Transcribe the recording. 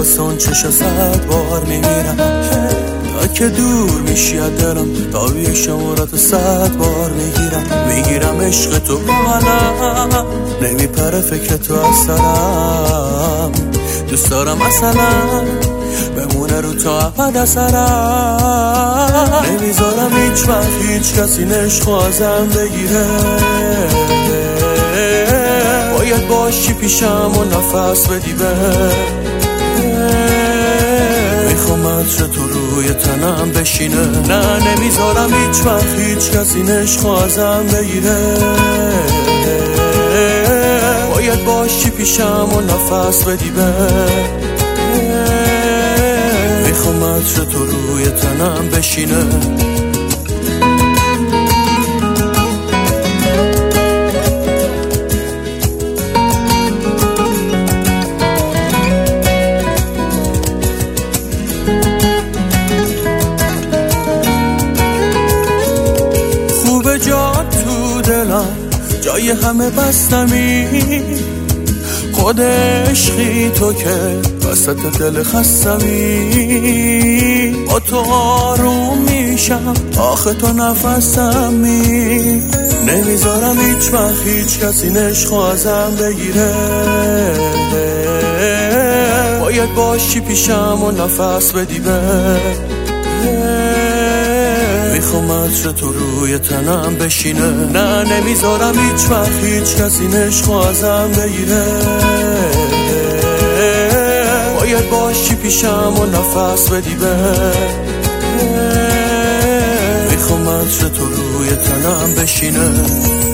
واسه اون چشا 100 بار میمیرم، تا که دور میشی از دلم تابی شمارات 100 بار میگیرم عشق تو بالا نمیپره فکر تو از سرم، دوست دارم مثلا بمونه رو تا ابد اثرم، نمیذارم هیچ وقت هیچ کسی عشق ازم بگیره، باید باشی پیشم و نفس بدی میخوام عطر تو روی تنم بشینه، نه نمیذارم هیچ وقت هیچ کسی عشق ازم بگیره، باید باشی پیشم و نفس بدی میخوام عطر تو روی تنم بشینه. خوبه جا تو دلم جای همه بستمی، خود عشقی تو که وسط دل خستمی، با تو آروم میشم آخه تو نفسمی، نمیذارم هیچ وقت هیچ کسی عشق ازم بگیره، باید باشی پیشم و نفس بدی میخوام عطر تو روی تنم بشینه، نه نمیذارم هیچ وقت هیچ کسی عشق ازم بگیره، باید باشی پیشم و نفس بدی میخوام عطر تو روی تنم بشینه.